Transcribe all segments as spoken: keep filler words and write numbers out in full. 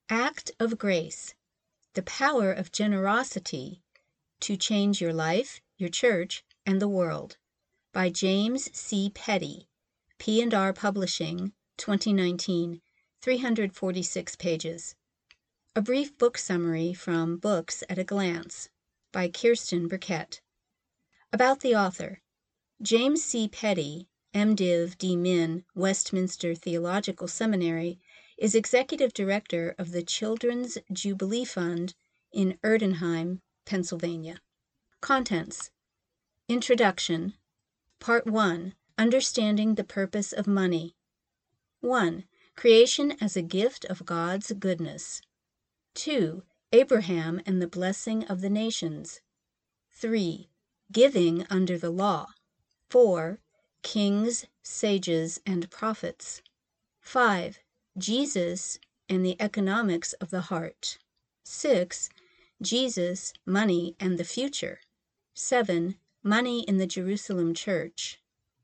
Act of Grace: The Power of Generosity to Change Your Life, Your Church, and the World, by James C. Petty, P and R Publishing, twenty nineteen, three hundred forty-six pages. A brief book summary from Books at a Glance, by Kirsten Burkett. About the author. James C. Petty, MDiv D Min, Westminster Theological Seminary, is Executive Director of the Children's Jubilee Fund in Erdenheim, Pennsylvania. Contents. Introduction. Part one. Understanding the Purpose of Money. one. Creation as a gift of God's goodness. two. Abraham and the blessing of the nations. three. Giving under the law. four. Kings, sages, and prophets. five. Jesus and the economics of the heart. six. Jesus, money, and the future. seven. Money in the Jerusalem church.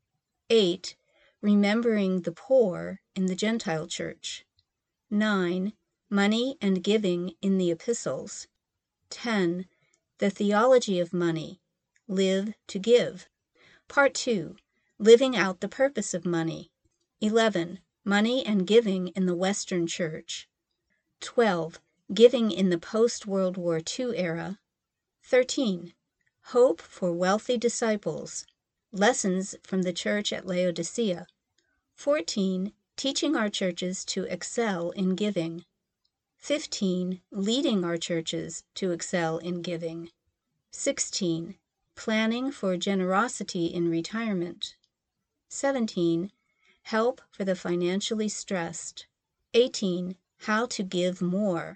eight. Remembering the poor in the Gentile church. nine. Money and giving in the epistles. ten. The theology of money. Live to give. Part two. Living out the purpose of money. eleven. Money and giving in the Western Church. twelve. Giving in the post-World War Two era. thirteen. Hope for wealthy disciples. Lessons from the church at Laodicea. fourteen. Teaching our churches to excel in giving. fifteen. Leading our churches to excel in giving. sixteen. Planning for generosity in retirement. seventeen. Help for the financially stressed. eighteen. How to give more.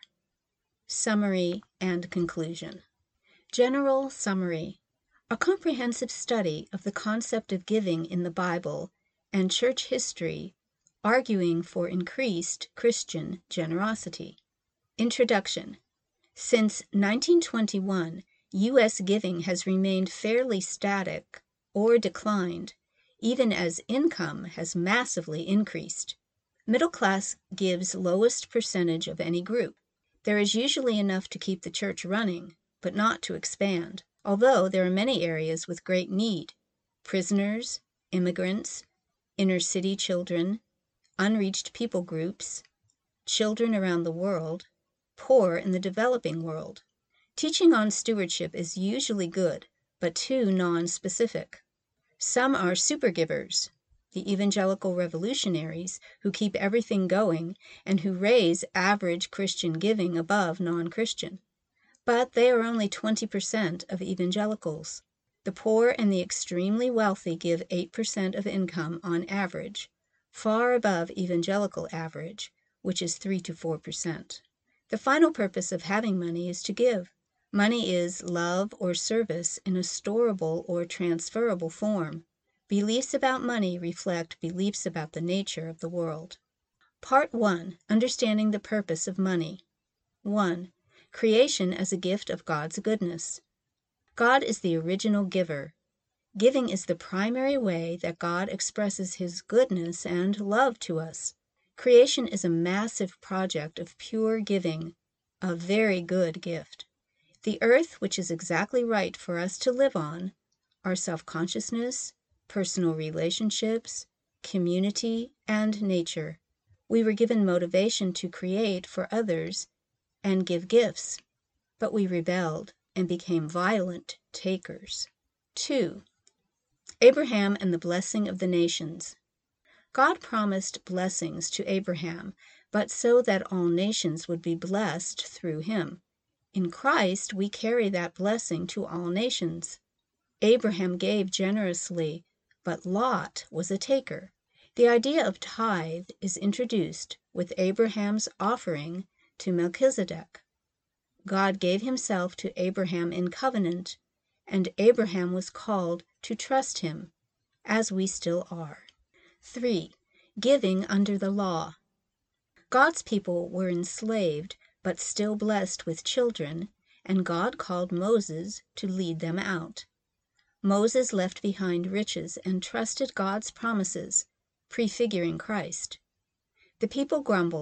Summary and conclusion. General summary. A comprehensive study of the concept of giving in the Bible and church history, arguing for increased Christian generosity. Introduction. Since nineteen twenty-one, U S giving has remained fairly static or declined, even as income has massively increased. Middle class gives lowest percentage of any group. There is usually enough to keep the church running, but not to expand, although there are many areas with great need: prisoners, immigrants, inner-city children, unreached people groups, children around the world, poor in the developing world. Teaching on stewardship is usually good, but too non-specific. Some are super givers, the evangelical revolutionaries who keep everything going and who raise average Christian giving above non-Christian. But they are only twenty percent of evangelicals. The poor and the extremely wealthy give eight percent of income on average, far above evangelical average, which is three to four percent. The final purpose of having money is to give. Money is love or service in a storable or transferable form. Beliefs about money reflect beliefs about the nature of the world. Part one. Understanding the Purpose of Money. one. Creation as a gift of God's goodness. God is the original giver. Giving is the primary way that God expresses His goodness and love to us. Creation is a massive project of pure giving, a very good gift. The earth, which is exactly right for us to live on, our self-consciousness, personal relationships, community, and nature. We were given motivation to create for others and give gifts, but we rebelled and became violent takers. two. Abraham and the blessing of the nations. God promised blessings to Abraham, but so that all nations would be blessed through him. In Christ, we carry that blessing to all nations. Abraham gave generously, but Lot was a taker. The idea of tithe is introduced with Abraham's offering to Melchizedek. God gave himself to Abraham in covenant, and Abraham was called to trust him, as we still are. three. Giving under the law. God's people were enslaved, but still blessed with children, and God called Moses to lead them out. Moses left behind riches and trusted God's promises, prefiguring Christ. The people grumbled,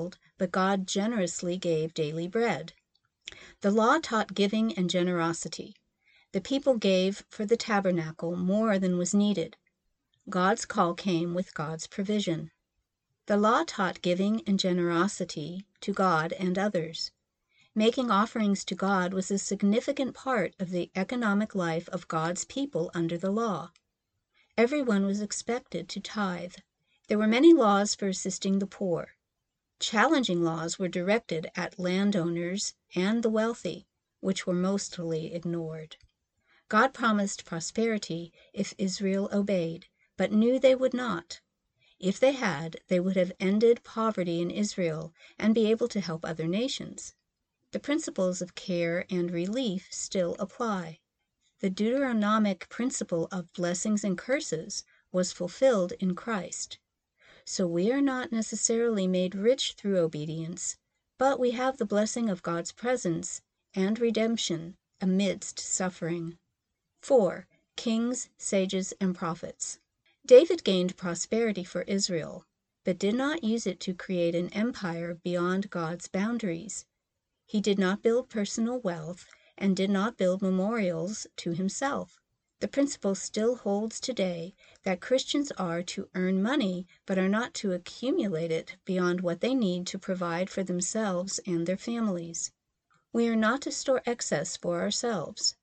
but God generously gave daily bread. The law taught giving and generosity. The people gave for the tabernacle more than was needed. God's call came with God's provision. The law taught giving and generosity to God and others. Making offerings to God was a significant part of the economic life of God's people under the law. Everyone was expected to tithe. There were many laws for assisting the poor. Challenging laws were directed at landowners and the wealthy, which were mostly ignored. God promised prosperity if Israel obeyed, but knew they would not. If they had, they would have ended poverty in Israel and be able to help other nations. The principles of care and relief still apply. The Deuteronomic principle of blessings and curses was fulfilled in Christ. So we are not necessarily made rich through obedience, but we have the blessing of God's presence and redemption amidst suffering. four. Kings, sages, and prophets. David gained prosperity for Israel, but did not use it to create an empire beyond God's boundaries. He did not build personal wealth and did not build memorials to himself. The principle still holds today that Christians are to earn money, but are not to accumulate it beyond what they need to provide for themselves and their families. We are not to store excess for ourselves.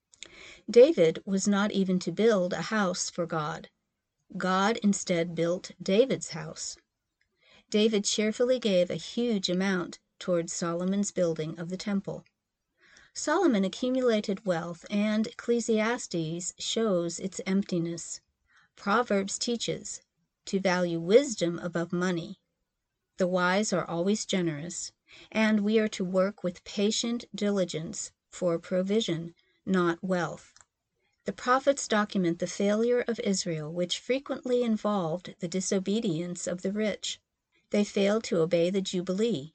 David was not even to build a house for God. God instead built David's house. David cheerfully gave a huge amount towards Solomon's building of the temple. Solomon accumulated wealth, and Ecclesiastes shows its emptiness. Proverbs teaches to value wisdom above money. The wise are always generous, and we are to work with patient diligence for provision, not wealth. The prophets document the failure of Israel, which frequently involved the disobedience of the rich. They failed to obey the Jubilee.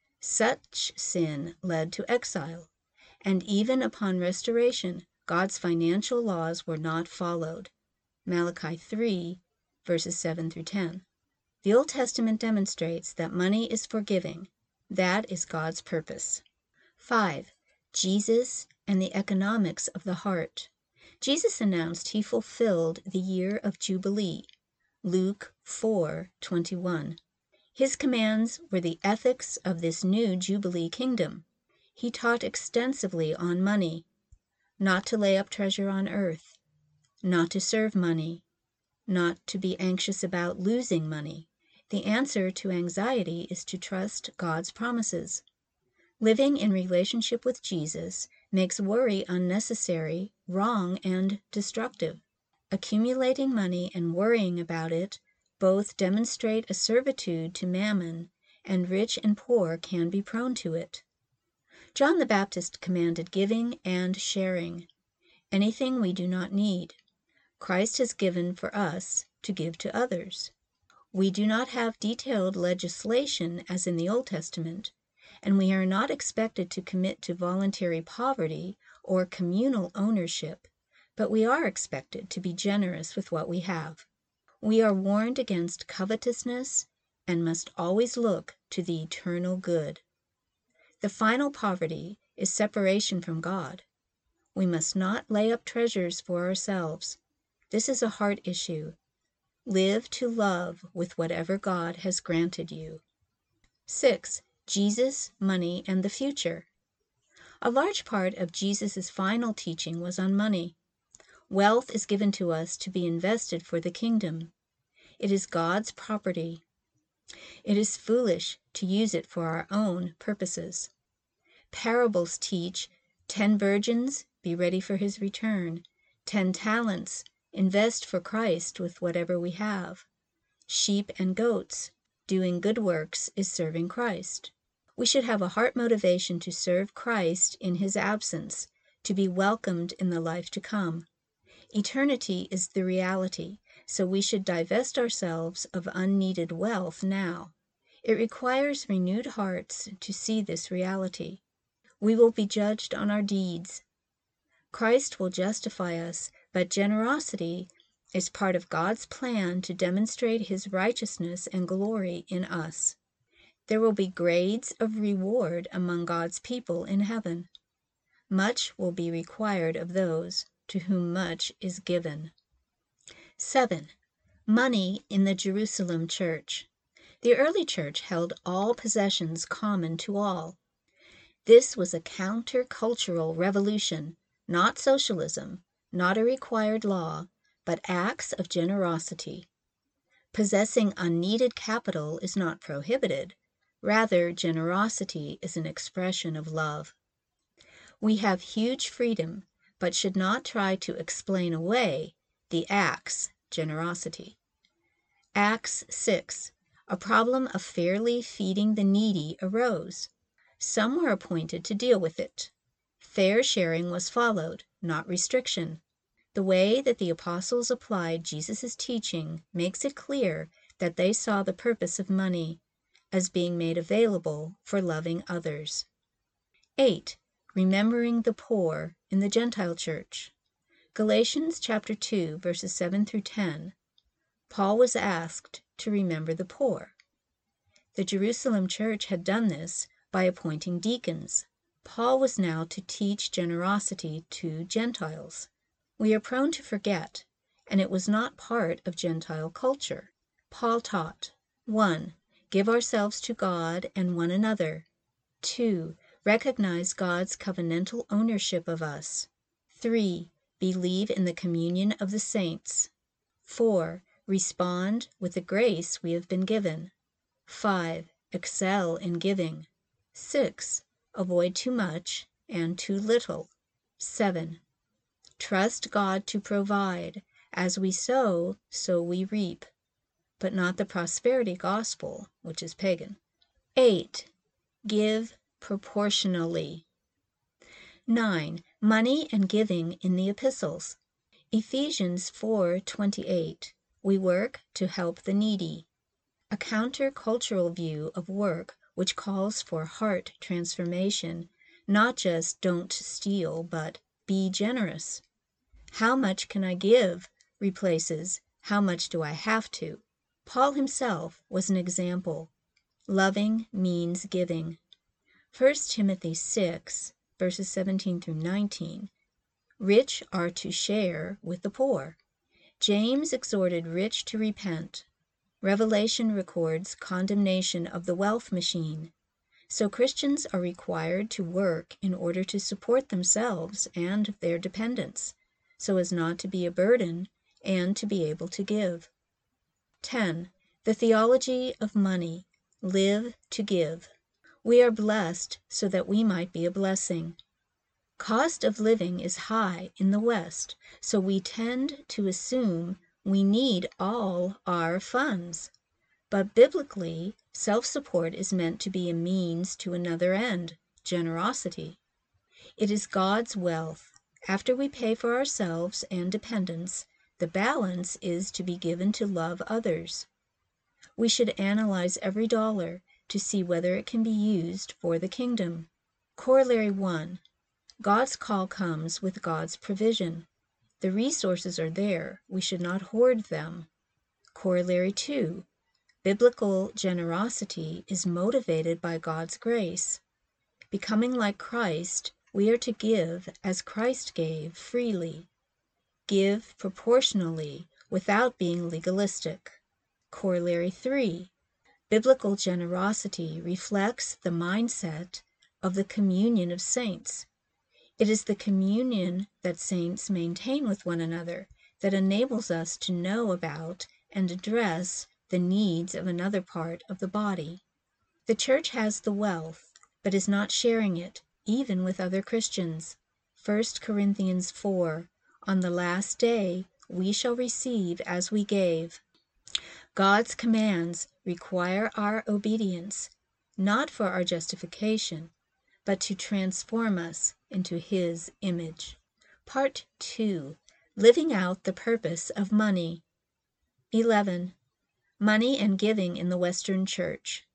Such sin led to exile. And even upon restoration, God's financial laws were not followed. Malachi three, verses seven through ten. The Old Testament demonstrates that money is for giving. That is God's purpose. five. Jesus and the economics of the heart. Jesus announced he fulfilled the year of Jubilee. Luke four twenty-one. His commands were the ethics of this new Jubilee kingdom. He taught extensively on money, not to lay up treasure on earth, not to serve money, not to be anxious about losing money. The answer to anxiety is to trust God's promises. Living in relationship with Jesus makes worry unnecessary, wrong, and destructive. Accumulating money and worrying about it both demonstrate a servitude to mammon, and rich and poor can be prone to it. John the Baptist commanded giving and sharing, anything we do not need. Christ has given for us to give to others. We do not have detailed legislation as in the Old Testament, and we are not expected to commit to voluntary poverty or communal ownership, but we are expected to be generous with what we have. We are warned against covetousness and must always look to the eternal good. The final poverty is separation from God. We must not lay up treasures for ourselves. This is a heart issue. Live to love with whatever God has granted you. six. Jesus, money, and the future. A large part of Jesus' final teaching was on money. Wealth is given to us to be invested for the kingdom. It is God's property. It is foolish to use it for our own purposes. Parables teach, ten virgins, be ready for his return. Ten talents, invest for Christ with whatever we have. Sheep and goats, doing good works is serving Christ. We should have a heart motivation to serve Christ in his absence, to be welcomed in the life to come. Eternity is the reality, so we should divest ourselves of unneeded wealth now. It requires renewed hearts to see this reality. We will be judged on our deeds. Christ will justify us, but generosity is part of God's plan to demonstrate his righteousness and glory in us. There will be grades of reward among God's people in heaven. Much will be required of those to whom much is given. seven. Money in the Jerusalem church. The early church held all possessions common to all. This was a counter-cultural revolution, not socialism, not a required law, but acts of generosity. Possessing unneeded capital is not prohibited. Rather, generosity is an expression of love. We have huge freedom, but should not try to explain away the act's generosity. Acts six. A problem of fairly feeding the needy arose. Some were appointed to deal with it. Fair sharing was followed, not restriction. The way that the apostles applied Jesus' teaching makes it clear that they saw the purpose of money as being made available for loving others. eight. Remembering the poor in the Gentile church. Galatians chapter two, verses seven through ten. Paul was asked to remember the poor. The Jerusalem church had done this by appointing deacons. Paul was now to teach generosity to Gentiles. We are prone to forget, and it was not part of Gentile culture. Paul taught, one. Give ourselves to God and one another. two. Recognize God's covenantal ownership of us. three. Believe in the communion of the saints. four. Respond with the grace we have been given. five. Excel in giving. six. Avoid too much and too little. seven. Trust God to provide. As we sow, so we reap. But not the prosperity gospel, which is pagan. eight. Give proportionally. nine. Money and giving in the epistles. Ephesians four twenty-eight. We work to help the needy. A counter-cultural view of work which calls for heart transformation, not just don't steal, but be generous. How much can I give replaces how much do I have to. Paul himself was an example. Loving means giving. First Timothy six, verses seventeen through nineteen. Rich are to share with the poor. James exhorted rich to repent. Revelation records condemnation of the wealth machine. So Christians are required to work in order to support themselves and their dependents, so as not to be a burden and to be able to give. ten. The theology of money. Live to give. We are blessed so that we might be a blessing. Cost of living is high in the West, so we tend to assume we need all our funds. But biblically, self-support is meant to be a means to another end, generosity. It is God's wealth. After we pay for ourselves and dependents, the balance is to be given to love others. We should analyze every dollar to see whether it can be used for the kingdom. Corollary one. God's call comes with God's provision. The resources are there. We should not hoard them. Corollary two. Biblical generosity is motivated by God's grace. Becoming like Christ, we are to give as Christ gave freely. Give proportionally without being legalistic. Corollary three. Biblical generosity reflects the mindset of the communion of saints. It is the communion that saints maintain with one another that enables us to know about and address the needs of another part of the body. The church has the wealth, but is not sharing it, even with other Christians. First Corinthians four. On the last day we shall receive as we gave. God's commands require our obedience, not for our justification, but to transform us into His image. Part two. Living out the purpose of money. eleven. Money and giving in the Western Church.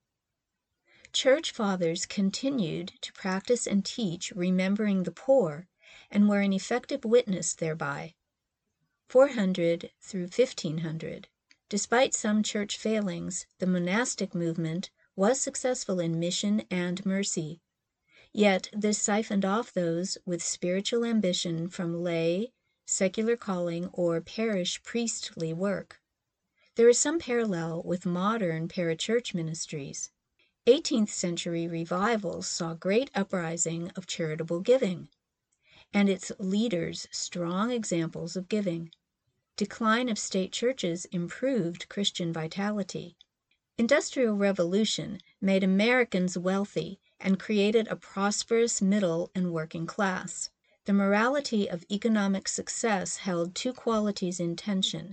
Church fathers continued to practice and teach remembering the poor and were an effective witness thereby. four hundred through fifteen hundred. Despite some church failings, the monastic movement was successful in mission and mercy. Yet this siphoned off those with spiritual ambition from lay, secular calling, or parish priestly work. There is some parallel with modern parachurch ministries. eighteenth century revivals saw great uprising of charitable giving, and its leaders strong examples of giving. Decline of state churches improved Christian vitality. Industrial revolution made Americans wealthy and created a prosperous middle and working class. The morality of economic success held two qualities in tension: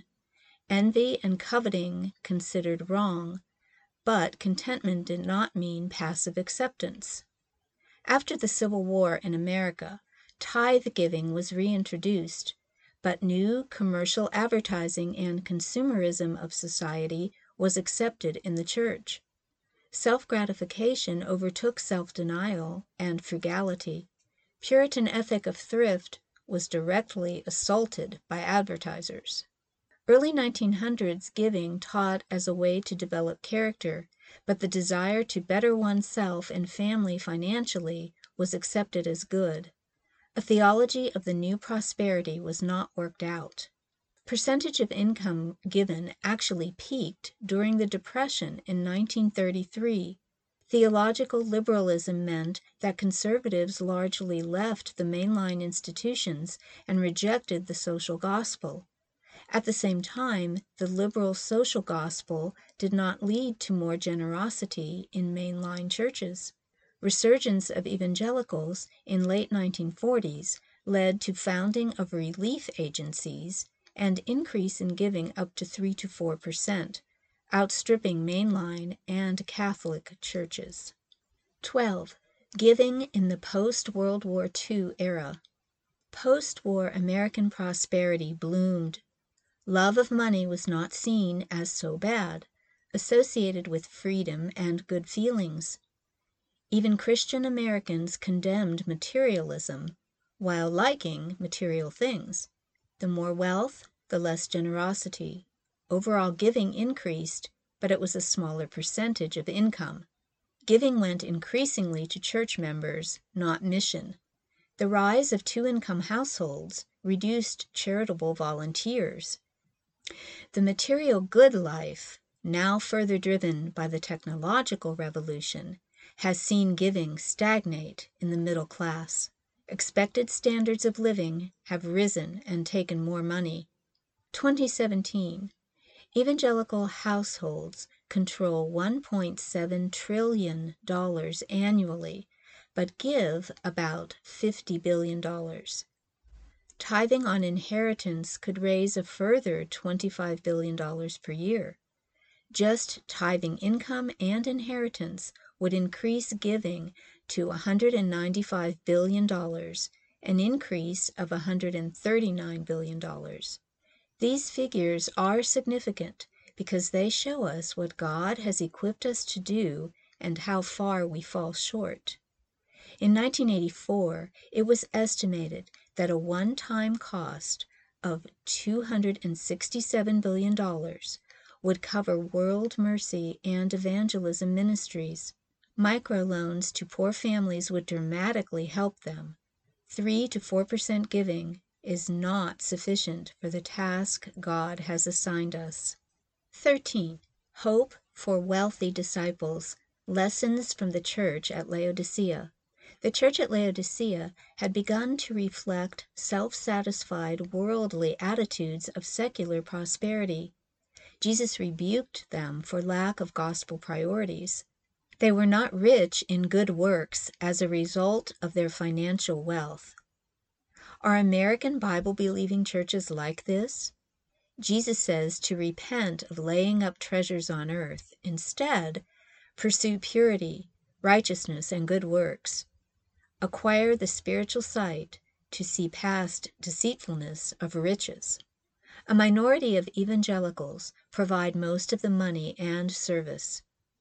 envy and coveting considered wrong, but contentment did not mean passive acceptance. After the Civil War in America, tithe giving was reintroduced, but new commercial advertising and consumerism of society was accepted in the church. Self-gratification overtook self-denial and frugality. Puritan ethic of thrift was directly assaulted by advertisers. Early nineteen hundreds giving taught as a way to develop character, but the desire to better oneself and family financially was accepted as good. A theology of the new prosperity was not worked out. Percentage of income given actually peaked during the Depression in nineteen thirty-three. Theological liberalism meant that conservatives largely left the mainline institutions and rejected the social gospel. At the same time, the liberal social gospel did not lead to more generosity in mainline churches. Resurgence of evangelicals in late nineteen forties led to founding of relief agencies and increase in giving up to three to four percent, outstripping mainline and Catholic churches. twelve. Giving in the post-World War Two era. Post-war American prosperity bloomed. Love of money was not seen as so bad, associated with freedom and good feelings. Even Christian Americans condemned materialism, while liking material things. The more wealth, the less generosity. Overall giving increased, but it was a smaller percentage of income. Giving went increasingly to church members, not mission. The rise of two-income households reduced charitable volunteers. The material good life, now further driven by the technological revolution, has seen giving stagnate in the middle class. Expected standards of living have risen and taken more money. twenty seventeen. Evangelical households control one point seven trillion dollars annually, but give about fifty billion dollars. Tithing on inheritance could raise a further twenty-five billion dollars per year. Just tithing income and inheritance would increase giving to one hundred ninety-five billion dollars, an increase of one hundred thirty-nine billion dollars. These figures are significant because they show us what God has equipped us to do and how far we fall short. In nineteen eighty-four, it was estimated that a one-time cost of two hundred sixty-seven billion dollars would cover world mercy and evangelism ministries. Microloans to poor families would dramatically help them. three to four percent giving is not sufficient for the task God has assigned us. thirteen. Hope for wealthy disciples. Lessons from the church at Laodicea. The church at Laodicea had begun to reflect self-satisfied worldly attitudes of secular prosperity. Jesus rebuked them for lack of gospel priorities. They were not rich in good works as a result of their financial wealth. Are American Bible-believing churches like this? Jesus says to repent of laying up treasures on earth. Instead, pursue purity, righteousness, and good works. Acquire the spiritual sight to see past deceitfulness of riches. A minority of evangelicals provide most of the money and service.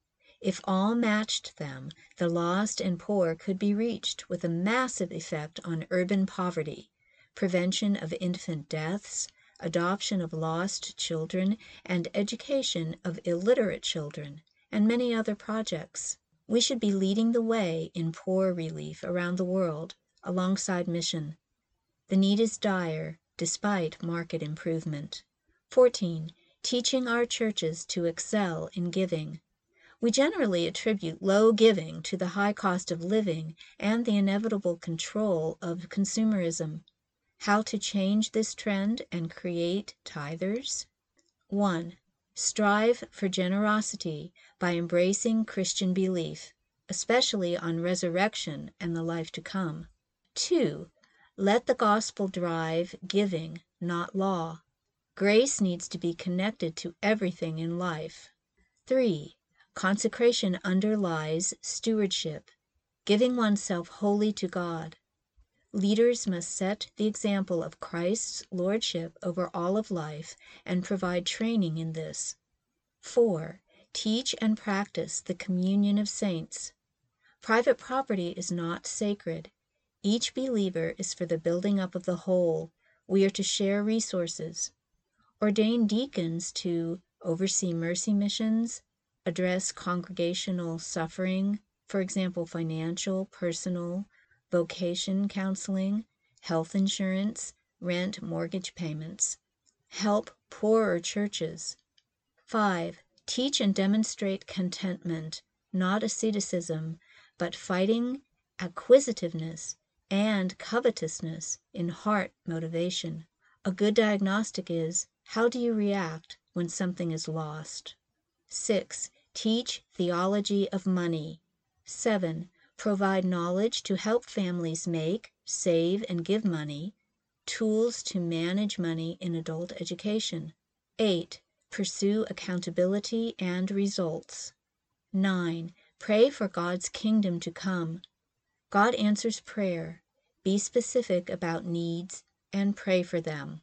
If all matched them, the lost and poor could be reached with a massive effect on urban poverty, prevention of infant deaths, adoption of lost children, and education of illiterate children, and many other projects. We should be leading the way in poor relief around the world, alongside mission. The need is dire, despite market improvement. fourteen. Teaching our churches to excel in giving. We generally attribute low giving to the high cost of living and the inevitable control of consumerism. How to change this trend and create tithers? one. Strive for generosity by embracing Christian belief, especially on resurrection and the life to come. two. Let the gospel drive giving, not law. Grace needs to be connected to everything in life. three. Consecration underlies stewardship, giving oneself wholly to God. Leaders must set the example of Christ's lordship over all of life and provide training in this. four. Teach and practice the communion of saints. Private property is not sacred. Each believer is for the building up of the whole. We are to share resources. Ordain deacons to oversee mercy missions, address congregational suffering, for example, financial, personal, vocation counseling, health insurance, rent, mortgage payments. Help poorer churches. five. Teach and demonstrate contentment, not asceticism, but fighting acquisitiveness and covetousness in heart motivation. A good diagnostic is, how do you react when something is lost? six. Teach theology of money. seven. Provide knowledge to help families make, save, and give money, tools to manage money in adult education. eight. Pursue accountability and results. nine. Pray for God's kingdom to come. God answers prayer. Be specific about needs and pray for them.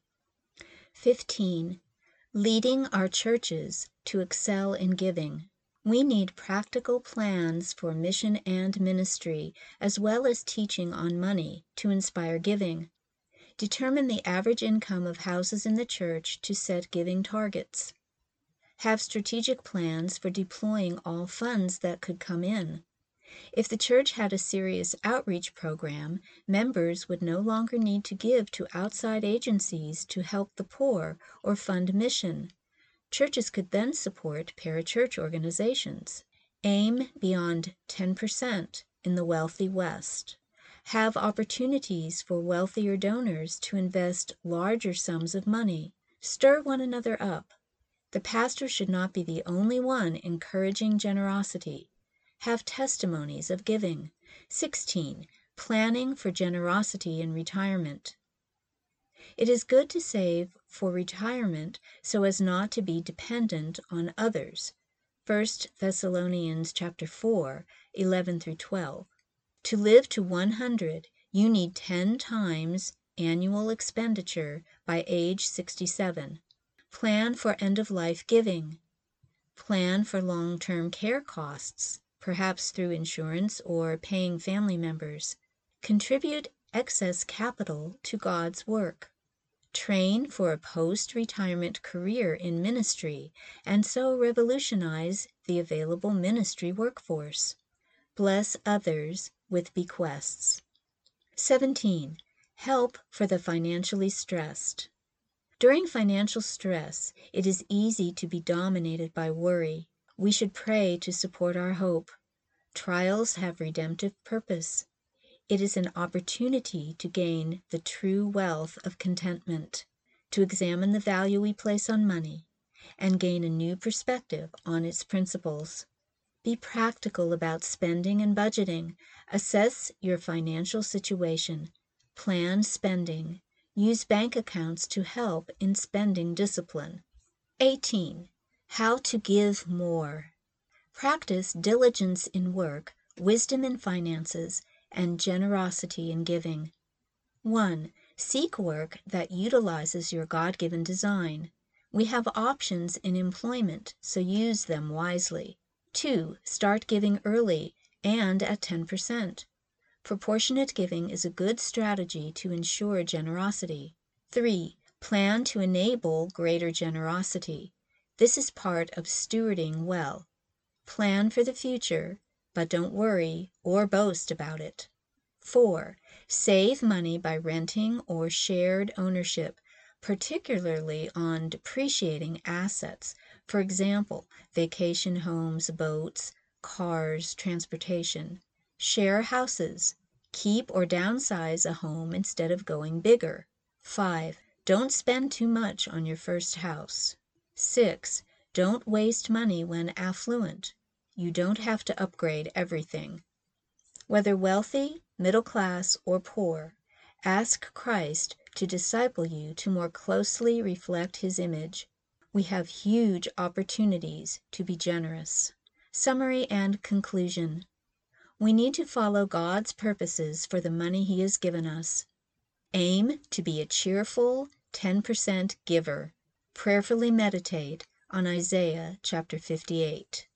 fifteen. Leading our churches to excel in giving. We need practical plans for mission and ministry, as well as teaching on money to inspire giving. Determine the average income of houses in the church to set giving targets. Have strategic plans for deploying all funds that could come in. If the church had a serious outreach program, members would no longer need to give to outside agencies to help the poor or fund mission. Churches could then support parachurch organizations. Aim beyond ten percent in the wealthy West. Have opportunities for wealthier donors to invest larger sums of money. Stir one another up. The pastor should not be the only one encouraging generosity. Have testimonies of giving. sixteen. Planning for generosity in retirement. It is good to save for retirement so as not to be dependent on others. First Thessalonians chapter four, eleven through twelve. To live to one hundred, you need ten times annual expenditure by age sixty-seven. Plan for end-of-life giving. Plan for long-term care costs, perhaps through insurance or paying family members. Contribute excess capital to God's work. Train for a post-retirement career in ministry, and so revolutionize the available ministry workforce. Bless others with bequests. seventeen. Help for the financially stressed. During financial stress, it is easy to be dominated by worry. We should pray to support our hope. Trials have redemptive purpose. It is an opportunity to gain the true wealth of contentment, to examine the value we place on money, and gain a new perspective on its principles. Be practical about spending and budgeting. Assess your financial situation. Plan spending. Use bank accounts to help in spending discipline. eighteen. How to give more. Practice diligence in work, wisdom in finances, and generosity in giving. one. Seek work that utilizes your God-given design. We have options in employment, so use them wisely. two. Start giving early and at ten percent. Proportionate giving is a good strategy to ensure generosity. three. Plan to enable greater generosity. This is part of stewarding well. Plan for the future, but don't worry or boast about it. Four, save money by renting or shared ownership, particularly on depreciating assets. For example, vacation homes, boats, cars, transportation. Share houses. Keep or downsize a home instead of going bigger. Five, don't spend too much on your first house. Six, don't waste money when affluent. You don't have to upgrade everything. Whether wealthy, middle class, or poor, ask Christ to disciple you to more closely reflect His image. We have huge opportunities to be generous. Summary and conclusion. We need to follow God's purposes for the money He has given us. Aim to be a cheerful ten percent giver. Prayerfully meditate on Isaiah chapter fifty-eight.